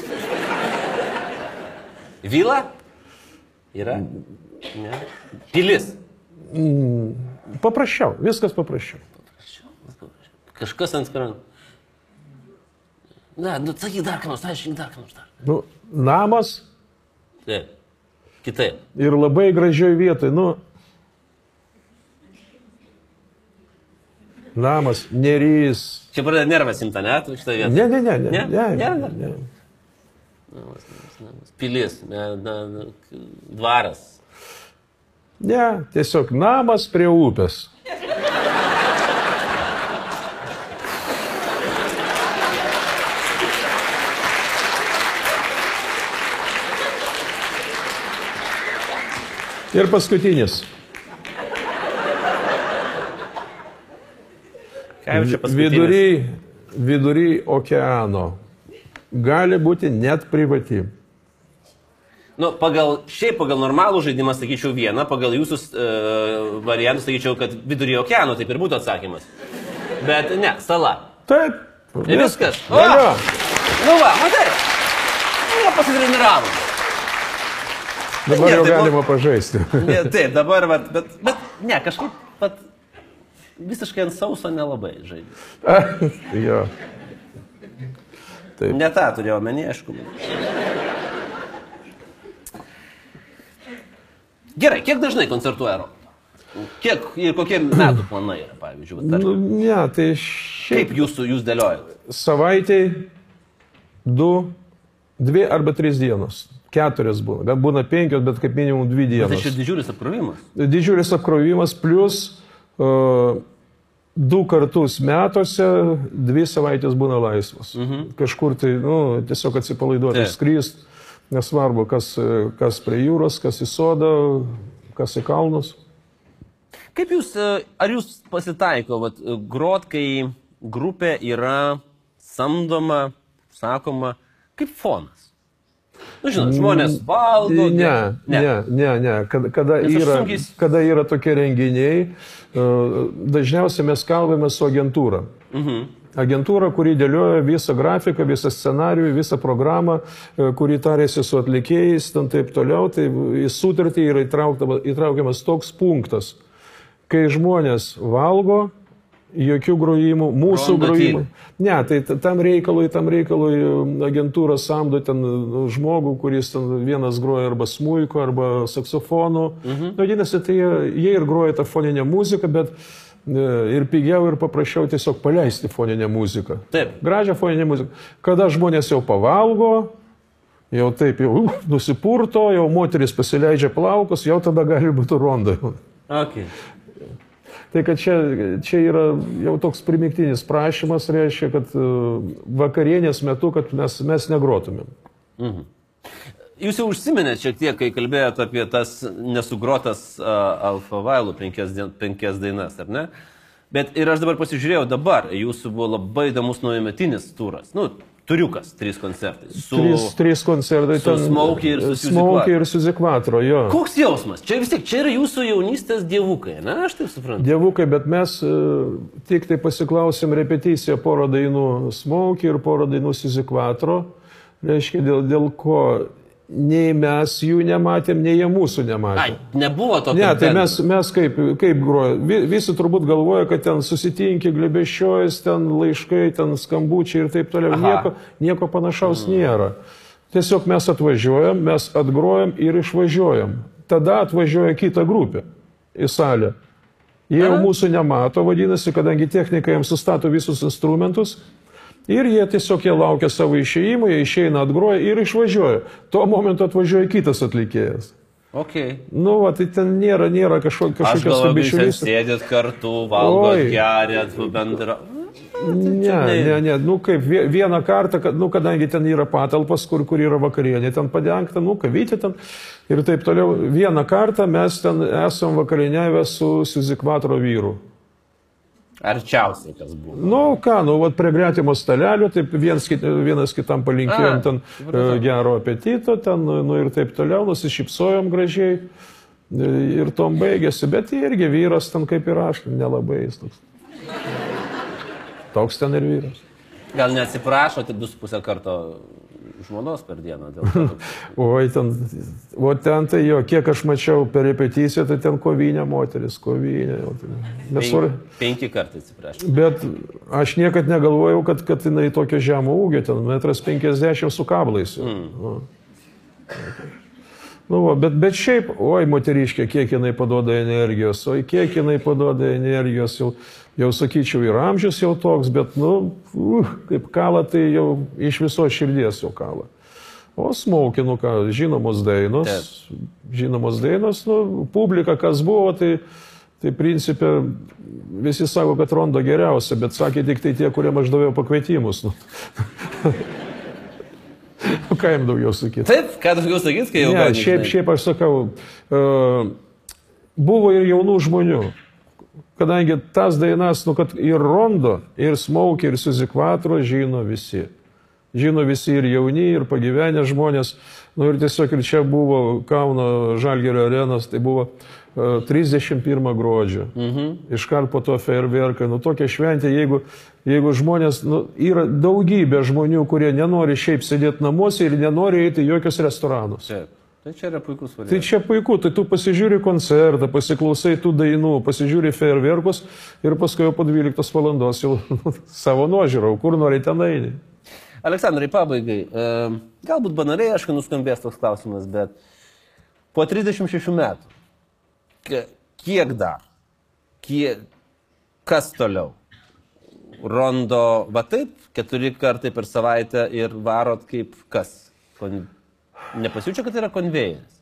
Vila? Yra? Ne. Pilis? Mm, paprasčiau, viskas paprasčiau. Paprasčiau, paprasčiau. Kažkas ant kranto. Na, nu, sakyk dar ką nors, aiškink dar ką nors dar. Nu, namas. Taip, kitaip. Ir labai gražioj vietoj, nu. Namas, Nerys. Čia pradeda nervas imta, ne? Šitą vietą. Ne, ne, ne, ne. Ne? ne, ne, ne, ne. Namas, namas, namas. Pilis, ne, na, na, dvaras. Ne, tiesiog namas prie upės. Ir paskutinis. Vidury, vidury okeano. Gali būti net privati. Nu, pagal, šiaip pagal normalų žaidimą sakyčiau vieną, pagal jūsų uh, variantų sakyčiau, kad vidury okeano taip ir būtų atsakymas. Bet ne, sala. Taip. Ir viskas. O, Galio. nu va, matai. Nu, pasitreniravome. Dabar ne, jau taip, galima pažaisti. Ne, taip, dabar, bet, bet, bet ne, kažkaip pat visiškai ant sauso nelabai žaidžiu. Jo. Taip. Ne tą turėjau omeny, aišku. Gerai, kiek dažnai koncertuoja Rokas? Kiek ir kokie metų planai yra, pavyzdžiui? Nu, ne, tai šiaip. Kaip jūsų, jūs dėliojate? Savaitėj du, dvi arba trys dienos. Keturias būna. Gal būna penkios, bet kaip minimum dvi dienos. Tai čia didžiulis apkrovimas? Didžiulis apkrovimas, plus uh, du kartus metuose, dvi savaitės būna laisvos. Mhm. Kažkur tai, nu, tiesiog atsipalaiduoti, skrist. Nesvarbu, kas, kas prie jūros, kas į sodą, kas į kalnus. Kaip jūs, ar jūs pasitaiko, vat, grot, kai grupė yra samdoma, sakoma, kaip fonas? Nu, žinot, žmonės valgo. Ne, ne, ne, ne. Kada, kada, yra, sunkiai... kada yra tokie renginiai, dažniausiai mes kalbame su agentūra. Mhm. Agentūra, kuri dėlioja visą grafiką, visą scenarijų, visą programą, kuri tarėsi su atlikėjais, ten taip toliau, tai į sutartį yra įtraukiamas toks punktas, kai žmonės valgo, jokių grojimų, mūsų grojimų. Ne, tai tam reikalui, tam reikalui agentūra samdo ten žmogų, kuris ten vienas groja arba smuiku, arba saksofonu. Mhm. Vadinasi, tai jie, jie ir groja tą foninę muziką, bet ir pigiau, ir paprasčiau tiesiog paleisti foninę muziką. Taip. Gražią foninę muziką. Kada žmonės jau pavalgo, jau taip jau uh, nusipurto, jau moteris pasileidžia plaukus, jau tada gali būti rondai. Okay. Tai kad čia, čia yra jau toks primiktinis prašymas, reiškia, kad vakarienės metu, kad mes, mes negrotumėm. Mhm. Jūs jau užsiminėte šiek tiek, kai kalbėjote apie tas nesugrotas uh, Alfa Vailų penkias, penkias dainas, ar ne? Bet ir aš dabar pasižiūrėjau dabar, jūsų buvo labai įdomus naujametinis turas. Nu, Turiukas, trys koncertai. Su, trys, trys koncertai. Su Smokey ir su Smokey ir Suzy Quatro, jo. Koks jausmas? Čia vis tiek, čia yra jūsų jaunystės dievukai, ne? Aš taip suprantu. Dievukai, bet mes uh, tik tai pasiklausėm repeticiją porą dainų Smokey ir porą dainų Suzy Quatro. Reiškia, dėl, dėl ko nei mes jų nematėm, nei jie mūsų nematė. Ai, nebuvo tokio. Ne, tai mes, mes kaip, kaip grojo. Visi turbūt galvoja, kad ten susitinki, glebešiojas, ten laiškai, ten skambučiai ir taip toliau. Nieko, nieko panašaus mm. nėra. Tiesiog mes atvažiuojam, mes atgrojam ir išvažiuojam. Tada atvažiuoja kita grupė į salę. Jie jau mūsų nemato, vadinasi, kadangi technika jiems sustato visus instrumentus. Ir jie tiesiog jie laukia savo išėjimų, jie išeina, atgroja ir išvažiuoja. Tuo momentu atvažiuoja kitas atlikėjas. Okay. Nu, va, tai ten nėra, nėra kažko, kažkokios bičiulystės. Jūs sėdėt kartu, valgot, gerėt, bendra. Ne, ne, ne, nu kaip vieną kartą, nu kadangi ten yra patalpas, kur, kur yra vakarienė, ten padengta, nu kavytė ten ir taip toliau. Vieną kartą mes ten esam vakarieniavę su Suzy Quatro vyru. Arčiausiai kas buvo. Nu ką, nu, vat prie gretimo stalelio, taip vienas, kit, vienas kitam palinkėjom A, ten uh, gero apetito, ten, nu ir taip toliau, nusišypsojom gražiai ir tom baigėsi, bet irgi vyras ten kaip ir aš, nelabai jis toks. Toks ten ir vyras. Gal neatsiprašote du su pusę karto žmonos per dieną? Dėl Oi, ten, o ten tai jo, kiek aš mačiau per repeticiją, tai ten kovinė moteris, kovinė. Mes Pen, penki kartai atsiprašau. Bet aš niekad negalvojau, kad, kad jinai tokio žemo ūgio, ten metras penkiasdešimt su kablais. Mm. Nu. Nu, va, bet, bet šiaip, oi, moteriškė, kiek jinai paduoda energijos, oi, kiek jinai paduoda energijos, jau, jau sakyčiau, ir amžius jau toks, bet, nu, uh, kaip kala, tai jau iš viso širdies jau kala. O Smokey, nu ką, žinomos dainos, Taip. žinomos dainos, nu, publika, kas buvo, tai, tai principė, visi sako, kad Rondo geriausia, bet sakė tik tai tie, kurie aš daviau pakvietimus. Nu. Ką jam daugiau sakyti? Taip, ką daugiau sakyti, kai jau... Ne, šiaip, šiaip aš sakau, uh, buvo ir jaunų žmonių, kadangi tas dainas, nu, kad ir Rondo, ir Smokey, ir Suzy Quatro žino visi. Žino visi ir jauni, ir pagyvenę žmonės. Nu ir tiesiog ir čia buvo Kauno Žalgirio arenos, tai buvo uh, trisdešimt pirmą gruodžio. Mhm. Iškart po to fejerverkai. Nu tokia šventė, jeigu, jeigu žmonės, nu, yra daugybė žmonių, kurie nenori šiaip sėdėti namuose ir nenori eiti į jokius restoranus. Taip. Tai čia yra puikus variantas. Tai čia puiku, tai tu pasižiūri koncertą, pasiklausai tų dainų, pasižiūri fejerverkus ir paskui jau po dvyliktos valandos jau savo nuožiūrą, kur nori ten eini. Aleksandrai, pabaigai, galbūt banaliai, aišku, nuskambės toks klausimas, bet po trisdešimt šešių metų, kiek dar, kiek, kas toliau? Rondo, va taip, keturi kartai per savaitę ir varot kaip kas? Kon... Nepasiūčia, kad yra konvejeris?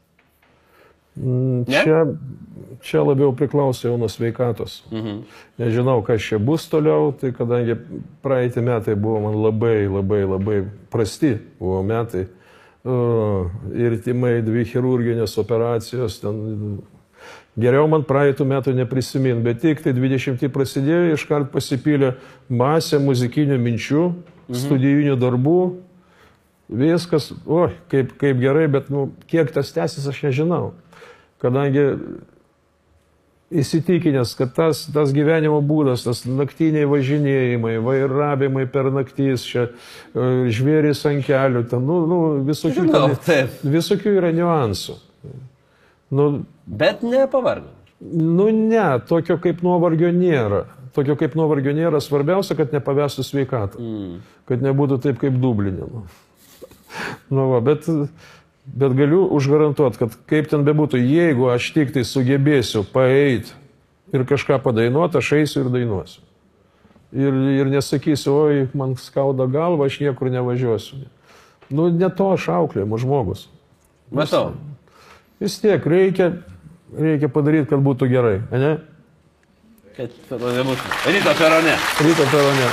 Čia, čia labiau priklauso jau nuo sveikatos. Mhm. Nežinau, kas čia bus toliau, tai kadangi praeitį metai buvo man labai, labai, labai prasti buvo metai. Uh, ir timai dvi chirurginės operacijos. Ten, geriau man praeitų metų neprisimint, bet tik tai dvidešimti prasidėjo, iškart pasipylė masė muzikinių minčių, mhm. studijinių darbų. Viskas, o, kaip, kaip gerai, bet nu, kiek tas tęsis, aš nežinau. Kadangi įsitikinęs, kad tas, tas gyvenimo būdas, tas naktiniai važinėjimai, vairavimai per naktis, čia žvėris ant kelių, ten, nu, nu, visokių, Žinau, ten, visokių yra niuansų. Nu, bet nepavargo. Nu ne, tokio kaip nuovargio nėra. Tokio kaip nuovargio nėra, svarbiausia, kad nepavestų sveikatą. Mm. Kad nebūtų taip kaip Dublinė. Nu, va, bet, bet galiu užgarantuoti, kad kaip ten bebūtų, jeigu aš tik tai sugebėsiu paeiti ir kažką padainuoti, aš eisiu ir dainuosiu. Ir, ir nesakysiu, oi, man skauda galva, aš niekur nevažiuosiu. Nu, ne to aš auklėjimo žmogus. Matau. Vis tiek reikia, reikia padaryti, kad būtų gerai, ne? Kad nebūtų. Ryto perone. Ryto perone.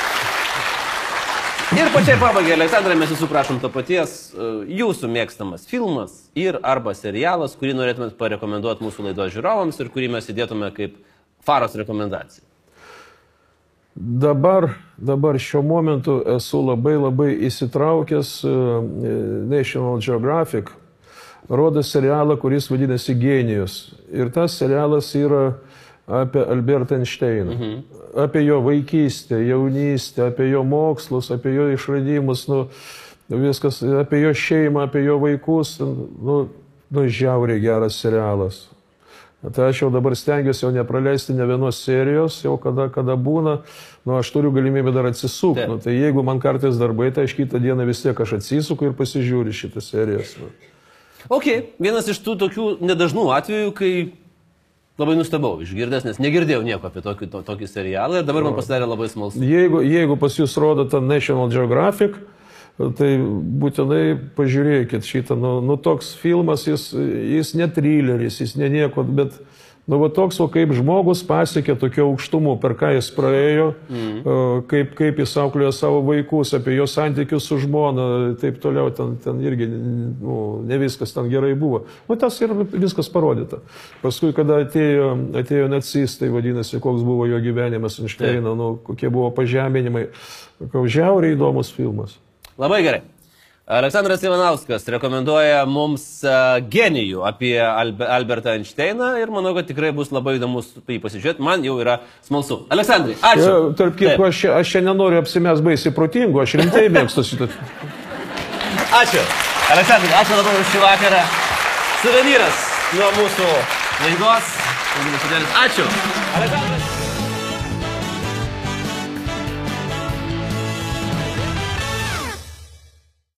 Ir pačiai pabaigai, Aleksandrai, mes jūsų prašom to paties, jūsų mėgstamas filmas ir arba serialas, kurį norėtumėt parekomenduoti mūsų laidos žiūrovams ir kurį mes įdėtume kaip Faros rekomendaciją. Dabar, dabar šiuo momentu esu labai labai įsitraukęs National Geographic, rodo serialą, kuris vadinasi Genijus. Ir tas serialas yra apie Albertą Einšteiną, mhm. apie jo vaikystę, jaunystę, apie jo mokslus, apie jo išradimus, nu, viskas, apie jo šeimą, apie jo vaikus, nu, nu žiauriai geras serialas. Tai aš jau dabar stengiuosi jau nepraleisti ne vienos serijos, jau kada, kada būna, nu, aš turiu galimybę dar atsisukti. Nu, tai jeigu man kartais darbai, tai aš kitą dieną vis tiek aš atsisuku ir pasižiūriu šitą serijas. Nu. Ok, vienas iš tų tokių nedažnų atvejų, kai labai nustebau išgirdęs, nes negirdėjau nieko apie tokį, to, tokį serialą ir dabar man pasidarė labai smalsu. Jeigu, jeigu pas jūs rodo tą National Geographic, tai būtinai pažiūrėkit šitą, nu, nu toks filmas, jis, jis ne trileris, jis ne nieko, bet nu, va, toks, o kaip žmogus pasiekė tokio aukštumo, per ką jis praėjo, mm. kaip, kaip jis auklėjo savo vaikus, apie jo santykius su žmona, taip toliau, ten, ten irgi nu, ne viskas ten gerai buvo. Nu, tas ir viskas parodyta. Paskui, kada atėjo, atėjo nacistai, vadinasi, koks buvo jo gyvenimas Einšteino, nu, kokie buvo pažeminimai, žiauriai įdomus filmas. Labai gerai. Aleksandras Ivanauskas rekomenduoja mums uh, genijų apie Albe Albertą Einšteiną ir manau, kad tikrai bus labai įdomus tai pasižiūrėti. Man jau yra smalsu. Aleksandrai, ačiū. Ja, tarp kitko, aš, aš čia nenoriu apsimest baisiai protingu, aš rimtai mėgstu šitą. Ačiū. Aleksandrai, ačiū labai už šį vakarą. Suvenyras nuo mūsų laidos. Ačiū. Aleksandras.